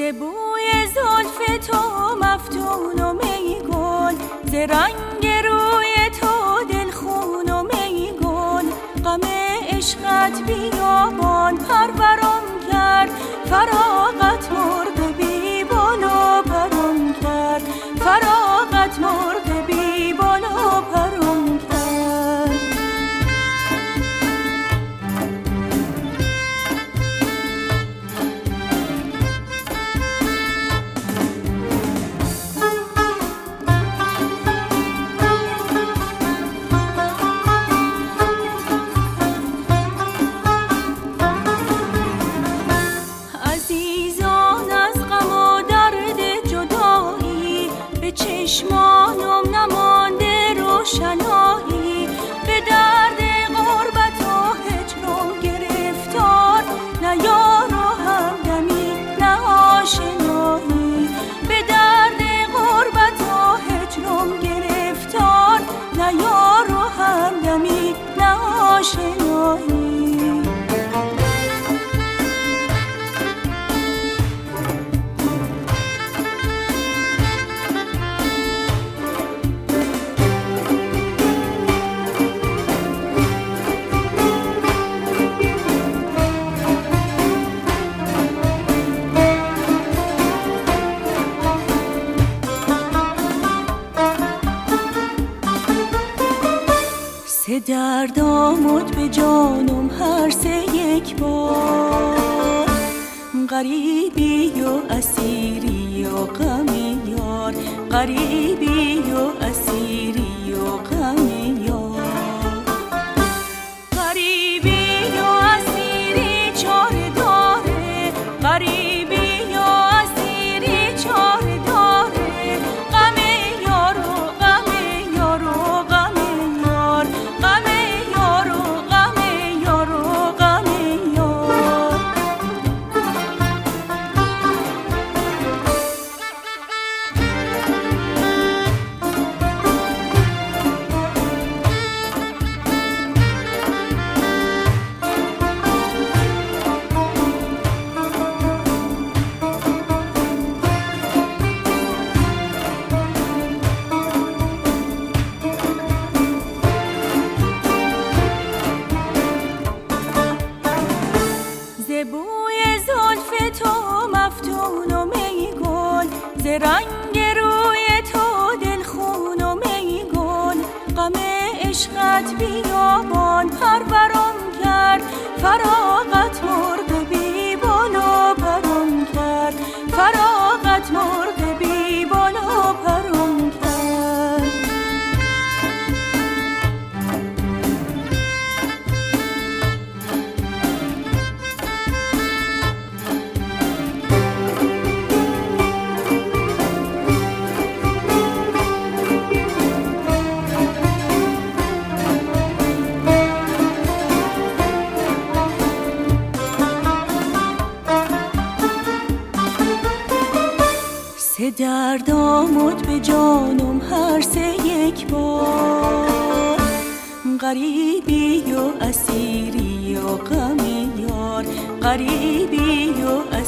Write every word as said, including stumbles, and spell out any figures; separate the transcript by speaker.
Speaker 1: بوی زلف تو مفتون و می گل، ز رنگ روی تو دلخون و می گل. غم عشقت بیابان پرورم کرد، فراغت مرغ بی بال و پرم کرد، فراغت مرغ بی بال و پرم کرد. چشمانم نمانده روشنایی، به درد غربت و هجرم گرفتار، نه یار و همدمی نه آشنایی. به درد غربت و هجرم گرفتار، نه یار و همدمی نه آشنایی. سه درد آمد به جانم هر سه یک بار، غریبی و اسیری و غم یار، غریبی و اسیری و غم یار. غریبی و اسیری چاره داره، غریبی و اسیری چاره داره. غم یار و غم یار و غم یار، غم یار و غم یار و غم یار. بوی زلف تو مفتون و می گل، ز رنگ روی تو دلخون و می گل. غم عشقت بیابان پرورم کرد، فراغت مرغ بی بال و پرم کرد، فراغت مرغ بی بال و پرم کرد. سه درد آمد به جانم هر سه یک بار، غریبی و اسیری و غم یار، غریبی و اسیری